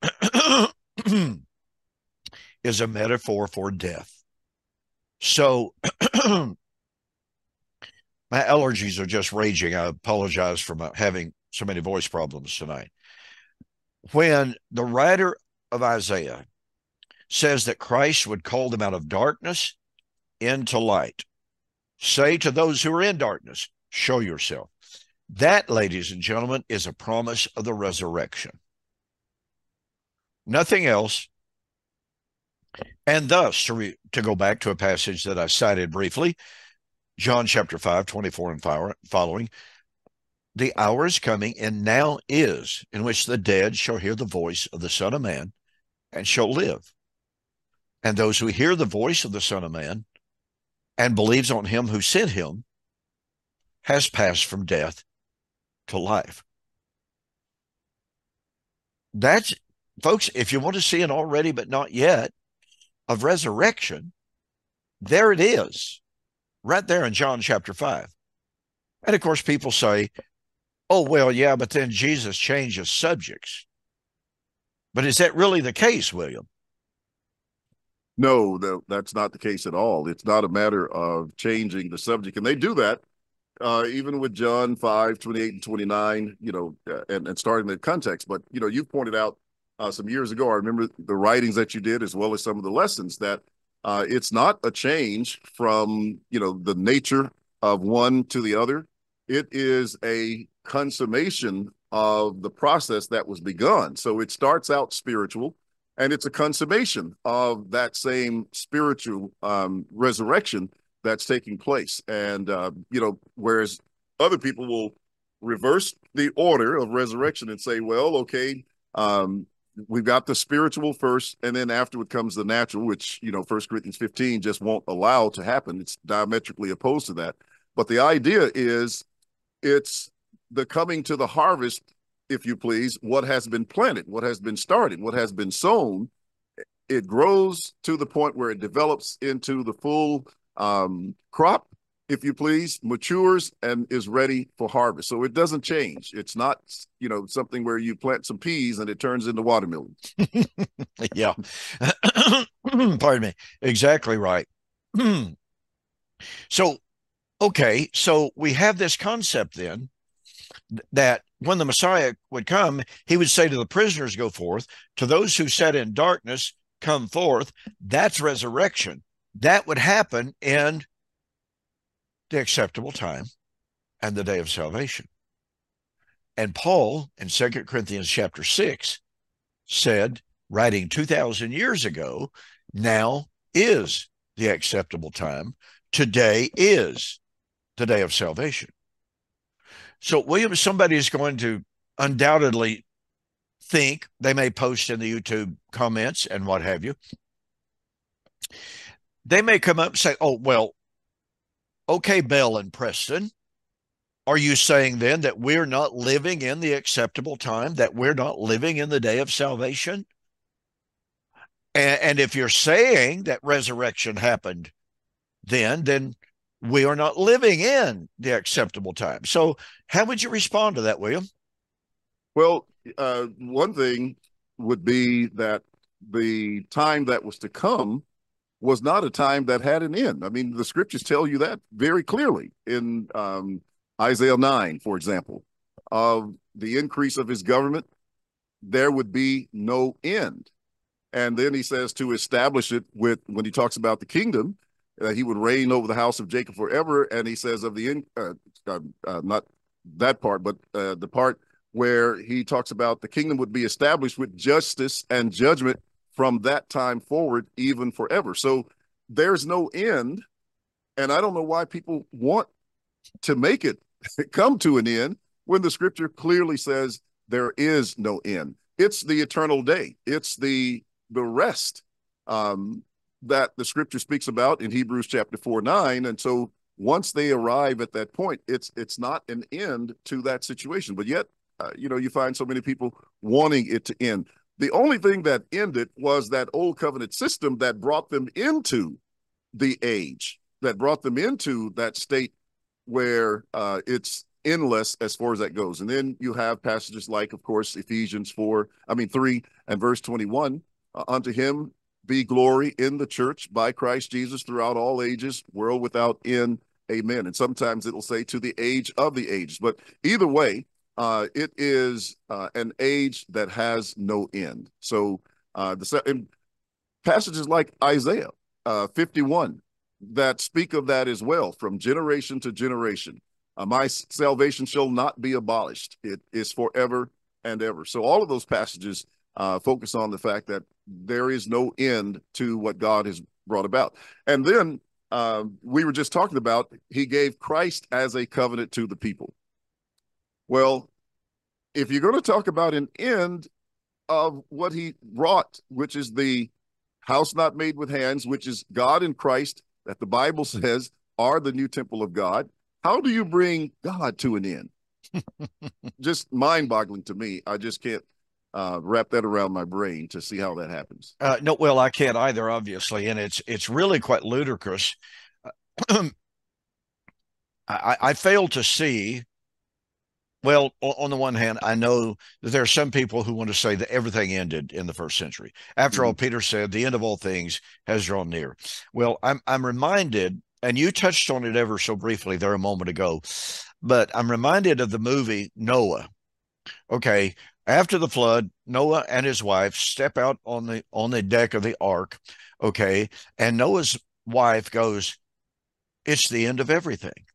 is a metaphor for death. So, my allergies are just raging. I apologize for my, having so many voice problems tonight. When the writer of Isaiah says that Christ would call them out of darkness into light, say to those who are in darkness, show yourself. That, ladies and gentlemen, is a promise of the resurrection. Nothing else. And thus, to, re, to go back to a passage that I cited briefly, John chapter five, twenty-four and following, the hour is coming, and now is, in which the dead shall hear the voice of the Son of Man and shall live. And those who hear the voice of the Son of Man and believes on him who sent him has passed from death to life. That's, folks, if you want to see an already but not yet of resurrection, there it is, right there in John chapter five. And of course, people say, oh, well, yeah, but then Jesus changes subjects. But is that really the case, William? No, no, that's not the case at all. It's not a matter of changing the subject. And they do that uh, even with John five, twenty-eight and twenty-nine, you know, uh, and, and starting the context. But, you know, you pointed out uh, some years ago, I remember the writings that you did, as well as some of the lessons, that uh, it's not a change from, you know, the nature of one to the other. It is a consummation of the process that was begun. So it starts out spiritual, and it's a consummation of that same spiritual um, resurrection that's taking place. And, uh, you know, whereas other people will reverse the order of resurrection and say, well, okay, um, we've got the spiritual first, and then afterward comes the natural, which, you know, First Corinthians fifteen just won't allow to happen. It's diametrically opposed to that. But the idea is it's the coming to the harvest, if you please, what has been planted, what has been started, what has been sown. It grows to the point where it develops into the full um, crop, if you please, matures and is ready for harvest. So it doesn't change. It's not, you know, something where you plant some peas and it turns into watermelon. Yeah. Pardon me. Exactly right. So, okay. So we have this concept then that when the Messiah would come, he would say to the prisoners, go forth. To those who sat in darkness, come forth. That's resurrection. That would happen in the acceptable time and the day of salvation. And Paul in Second Corinthians chapter six said, writing two thousand years ago, now is the acceptable time. Today is the day of salvation. So, William, somebody is going to undoubtedly think, they may post in the YouTube comments and what have you, they may come up and say, oh, well, okay, Bell and Preston, are you saying then that we're not living in the acceptable time, that we're not living in the day of salvation? And, and if you're saying that resurrection happened then, then we are not living in the acceptable time. So how would you respond to that, William? Well, uh, one thing would be that the time that was to come was not a time that had an end. I mean, the scriptures tell you that very clearly in um, Isaiah nine, for example, of the increase of his government, there would be no end. And then he says to establish it with, when he talks about the kingdom, uh, he would reign over the house of Jacob forever. And he says of the, in, uh, uh, uh, not that part, but uh, the part where he talks about the kingdom would be established with justice and judgment from that time forward, even forever. So there's no end. And I don't know why people want to make it come to an end when the scripture clearly says there is no end. It's the eternal day. It's the the rest um, that the scripture speaks about in Hebrews chapter four, nine. And so once they arrive at that point, it's it's not an end to that situation. But yet, uh, you know, you find so many people wanting it to end. The only thing that ended was that old covenant system that brought them into the age, that brought them into that state where uh, it's endless as far as that goes. And then you have passages like, of course, Ephesians four, I mean, three and verse twenty-one, uh, unto him be glory in the church by Christ Jesus throughout all ages, world without end. Amen. And sometimes it'll say to the age of the ages. But either way, uh, it is uh, an age that has no end. So uh, the in passages like Isaiah uh, fifty-one that speak of that as well, from generation to generation. Uh, my salvation shall not be abolished. It is forever and ever. So all of those passages uh, focus on the fact that there is no end to what God has brought about. And then uh, we were just talking about, he gave Christ as a covenant to the people. Well, if you're going to talk about an end of what he brought, which is the house not made with hands, which is God in Christ, that the Bible says are the new temple of God, how do you bring God to an end? Just mind-boggling to me. I just can't uh, wrap that around my brain to see how that happens. Uh, no, well, I can't either, obviously, and it's it's really quite ludicrous. I, I fail to see. Well, on the one hand, I know that there are some people who want to say that everything ended in the first century. After mm-hmm. all, Peter said, the end of all things has drawn near. Well, I'm I'm reminded, and you touched on it ever so briefly there a moment ago, but I'm reminded of the movie Noah. Okay, after the flood, Noah and his wife step out on the on the deck of the ark, okay, and Noah's wife goes, it's the end of everything.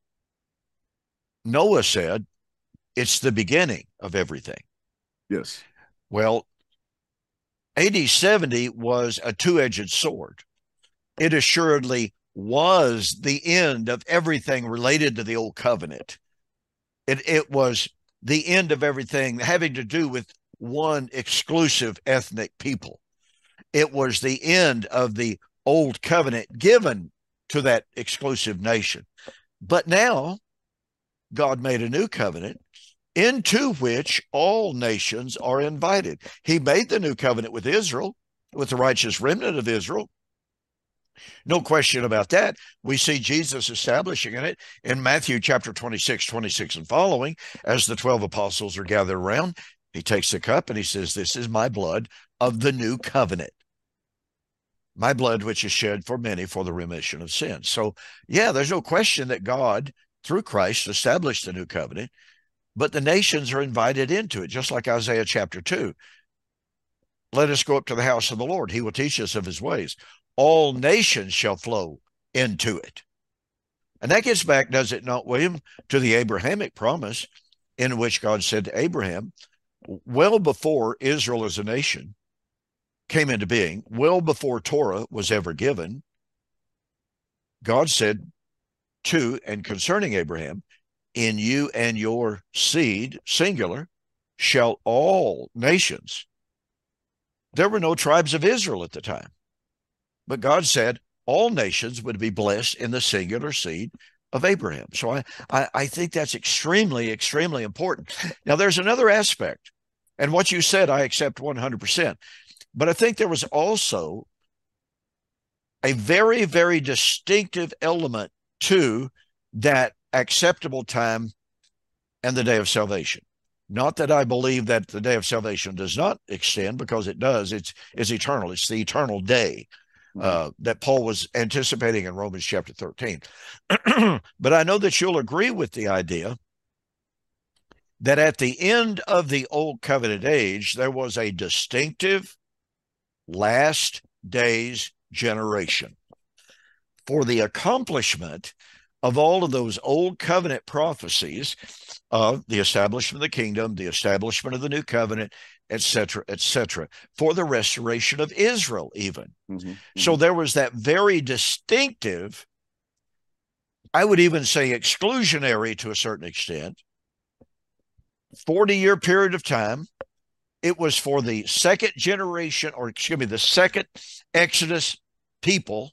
Noah said, it's the beginning of everything. Yes. Well, A D seventy was a two-edged sword. It assuredly was the end of everything related to the old covenant. It, it was the end of everything having to do with one exclusive ethnic people. It was the end of the old covenant given to that exclusive nation. But now God made a new covenant into which all nations are invited. He made the new covenant with Israel, with the righteous remnant of Israel. No question about that. We see Jesus establishing it in Matthew chapter twenty-six, twenty-six and following, as the twelve apostles are gathered around. He takes the cup and he says, this is my blood of the new covenant. My blood, which is shed for many for the remission of sins. So, yeah, there's no question that God, through Christ, established the new covenant. But the nations are invited into it, just like Isaiah chapter two. Let us go up to the house of the Lord. He will teach us of his ways. All nations shall flow into it. And that gets back, does it not, William, to the Abrahamic promise in which God said to Abraham, well before Israel as a nation came into being, well before Torah was ever given, God said to and concerning Abraham, in you and your seed, singular, shall all nations. There were no tribes of Israel at the time. But God said, all nations would be blessed in the singular seed of Abraham. So I, I, I think that's extremely, extremely important. Now, there's another aspect, and what you said, I accept one hundred percent. But I think there was also a very, very distinctive element to that acceptable time and the day of salvation. Not that I believe that the day of salvation does not extend, because it does. It's, it's eternal. It's the eternal day uh, that Paul was anticipating in Romans chapter thirteen. But I know that you'll agree with the idea that at the end of the Old Covenant age, there was a distinctive last days generation for the accomplishment of all of those Old Covenant prophecies of the establishment of the kingdom, the establishment of the new covenant, et cetera, et cetera, for the restoration of Israel even. Mm-hmm. So there was that very distinctive, I would even say exclusionary to a certain extent, forty-year period of time. It was for the second generation, or excuse me, the second Exodus people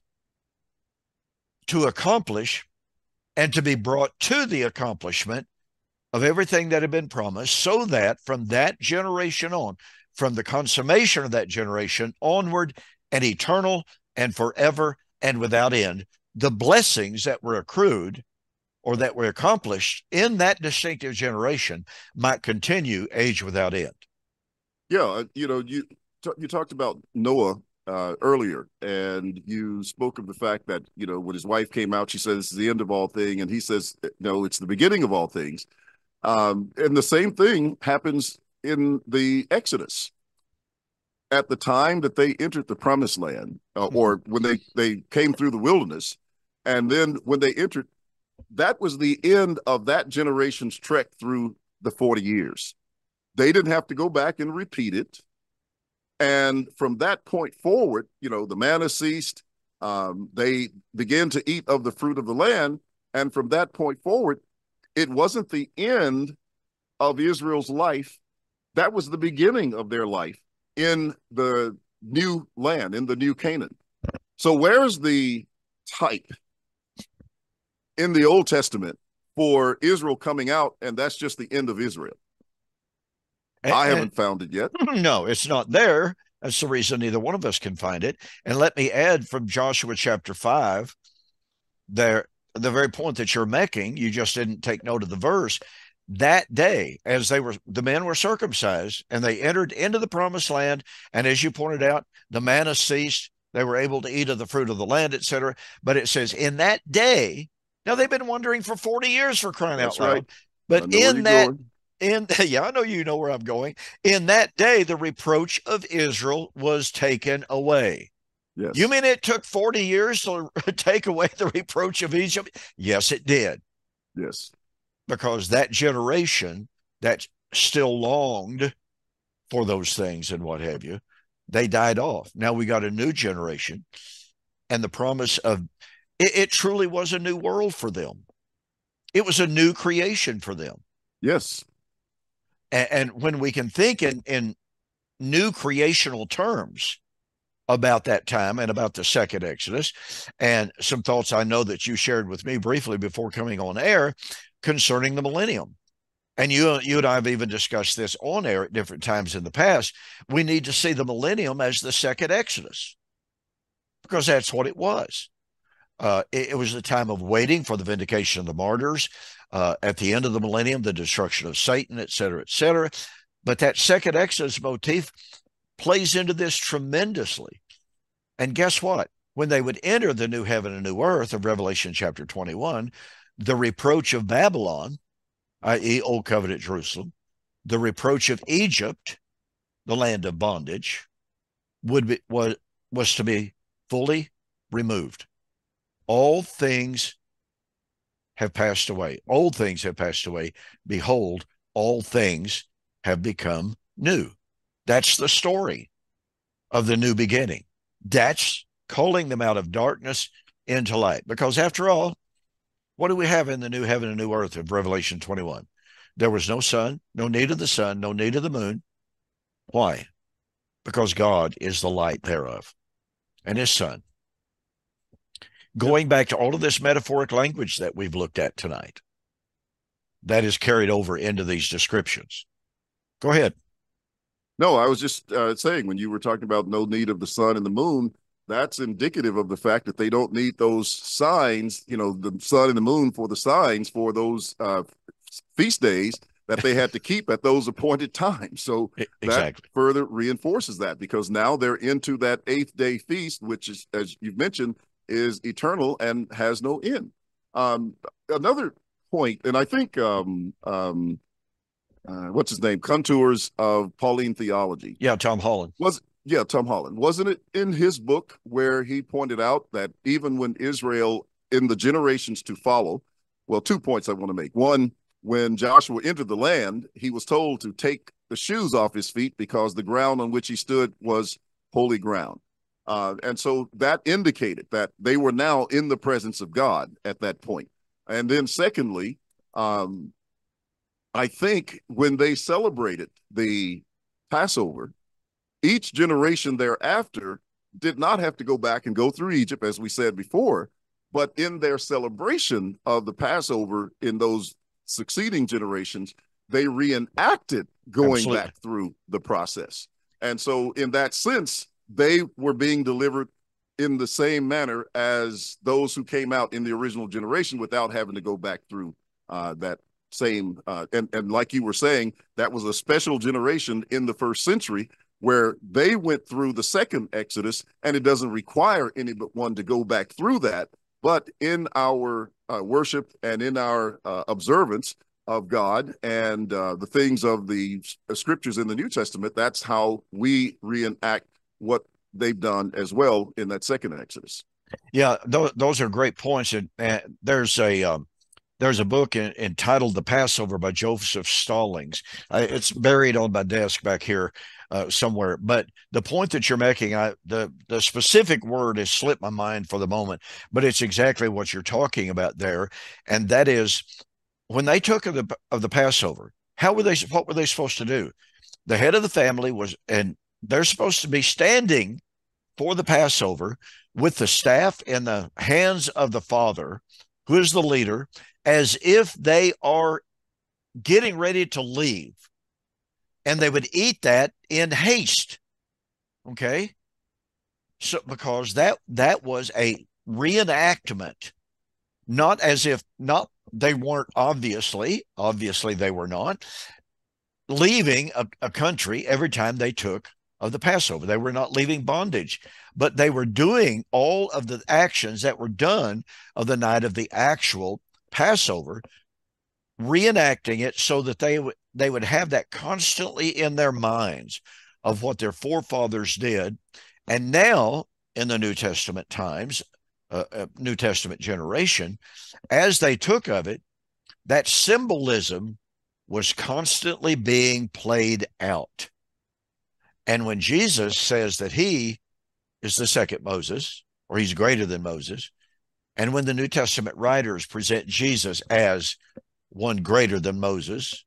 to accomplish and to be brought to the accomplishment of everything that had been promised, so that from that generation on, from the consummation of that generation onward, and eternal and forever and without end, the blessings that were accrued or that were accomplished in that distinctive generation might continue age without end. Yeah, you know, you you talked about Noah uh, earlier, and you spoke of the fact that, you know, when his wife came out, she says, "It's the end of all things," and he says, "No, it's the beginning of all things." Um, and the same thing happens in the Exodus. At the time that they entered the promised land, uh, or when they, they came through the wilderness, and then when they entered, that was the end of that generation's trek through the forty years. They didn't have to go back and repeat it. And from that point forward, you know, the manna ceased. Um, they began to eat of the fruit of the land. And from that point forward, it wasn't the end of Israel's life. That was the beginning of their life in the new land, in the new Canaan. So where's the type in the Old Testament for Israel coming out, and that's just the end of Israel? And, I haven't found it yet. No, it's not there. That's the reason neither one of us can find it. And let me add from Joshua chapter five, there, the very point that you're making, you just didn't take note of the verse. That day, as they were, the men were circumcised and they entered into the promised land. And as you pointed out, the manna ceased. They were able to eat of the fruit of the land, et cetera. But it says in that day, now they've been wandering for forty years, for crying That's out loud. Right. But in that, going. in yeah, I know you know where I'm going. In that day, the reproach of Israel was taken away. Yes. You mean it took forty years to take away the reproach of Egypt? Yes, it did. Yes. Because that generation that still longed for those things and what have you, they died off. Now we got a new generation, and the promise of it, it truly was a new world for them. It was a new creation for them. Yes. And, and when we can think in, in new creational terms about that time and about the second Exodus, and some thoughts I know that you shared with me briefly before coming on air concerning the millennium. And you, you and I have even discussed this on air at different times in the past. We need to see the millennium as the second Exodus, because that's what it was. Uh, it, it was the time of waiting for the vindication of the martyrs. Uh, at the end of the millennium, the destruction of Satan, et cetera, et cetera. But that second Exodus motif plays into this tremendously. And guess what? When they would enter the new heaven and new earth of Revelation chapter twenty-one, the reproach of Babylon, that is. Old Covenant Jerusalem, the reproach of Egypt, the land of bondage, would be, was, was to be fully removed. All things have passed away. Old things have passed away. Behold, all things have become new. That's the story of the new beginning. That's calling them out of darkness into light. Because after all, what do we have in the new heaven and new earth of Revelation twenty-one? There was no sun, no need of the sun, no need of the moon. Why? Because God is the light thereof, and his son going back to all of this metaphoric language that we've looked at tonight, that is carried over into these descriptions. Go ahead. No, I was just uh, saying, when you were talking about no need of the sun and the moon, that's indicative of the fact that they don't need those signs, you know, the sun and the moon for the signs for those uh, feast days that they had to keep at those appointed times. So exactly. that further reinforces that, because now they're into that eighth day feast, which is, as you've mentioned, is eternal and has no end. Um, another point, and I think um, um, uh, what's his name, Contours of Pauline Theology. Yeah, Tom Holland. Was yeah, Tom Holland. Wasn't it in his book where he pointed out that even when Israel, in the generations to follow, well, two points I want to make. One, when Joshua entered the land, he was told to take the shoes off his feet because the ground on which he stood was holy ground. Uh, and so that indicated that they were now in the presence of God at that point. And then secondly, um, I think when they celebrated the Passover, each generation thereafter did not have to go back and go through Egypt, as we said before, but in their celebration of the Passover in those succeeding generations, they reenacted going Absolutely. back through the process. And so in that sense, they were being delivered in the same manner as those who came out in the original generation without having to go back through uh, that same, uh, and, and like you were saying, that was a special generation in the first century where they went through the second Exodus, and it doesn't require any but one to go back through that. But in our uh, worship and in our uh, observance of God and uh, the things of the scriptures in the New Testament, that's how we reenact what they've done as well in that second Exodus. Yeah, th- those are great points. And, and there's a um, there's a book in, entitled The Passover by Joseph Stallings. I, it's buried on my desk back here uh, somewhere. But the point that you're making, I, the, the specific word has slipped my mind for the moment, but it's exactly what you're talking about there. And that is, when they took of the, of the Passover, how were they, what were they supposed to do? The head of the family was, and they're supposed to be standing for the Passover with the staff in the hands of the father, who is the leader, as if they are getting ready to leave. And they would eat that in haste. Okay? So because that that was a reenactment, not as if not they weren't obviously, obviously they were not, leaving a, a country every time they took of the Passover. They were not leaving bondage, but they were doing all of the actions that were done of the night of the actual Passover, reenacting it so that they would they would have that constantly in their minds of what their forefathers did. And now in the New Testament times, uh, uh, New Testament generation, as they took of it, that symbolism was constantly being played out. And when Jesus says that he is the second Moses, or he's greater than Moses, and when the New Testament writers present Jesus as one greater than Moses,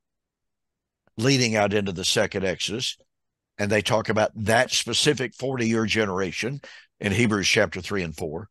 leading out into the second Exodus, and they talk about that specific forty-year generation in Hebrews chapter three and four,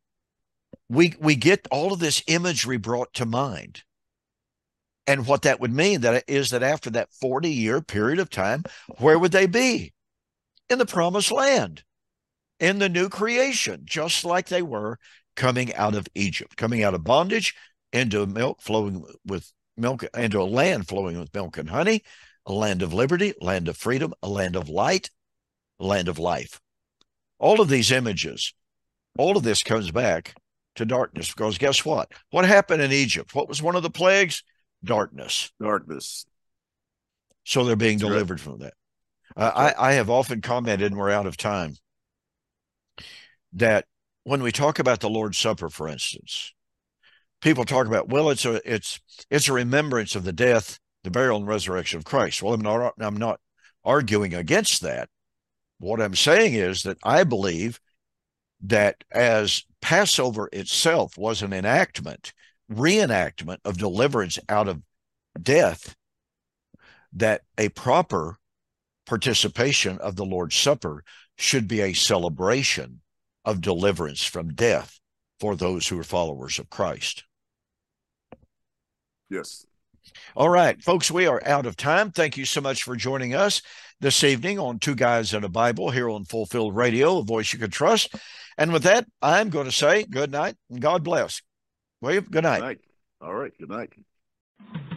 we, we get all of this imagery brought to mind. And what that would mean that is that after that forty-year period of time, where would they be? In the promised land, in the new creation, just like they were coming out of Egypt, coming out of bondage into milk flowing with milk, into a land flowing with milk and honey, a land of liberty, land of freedom, a land of light, a land of life. All of these images, all of this comes back to darkness, because guess what? What happened in Egypt? What was one of the plagues? Darkness. Darkness. So they're being That's delivered right. from that. Uh, I, I have often commented, and we're out of time, that when we talk about the Lord's Supper, for instance, people talk about, well, it's a it's it's a remembrance of the death, the burial, and resurrection of Christ. Well, I'm not I'm not arguing against that. What I'm saying is that I believe that as Passover itself was an enactment, reenactment of deliverance out of death, that a proper participation of the Lord's Supper should be a celebration of deliverance from death for those who are followers of Christ. Yes. All right, folks, we are out of time. Thank you so much for joining us this evening on Two Guys and a Bible here on Fulfilled Radio, a voice you can trust. And with that, I'm going to say good night and God bless. William, good night. Good night. All right. Good night.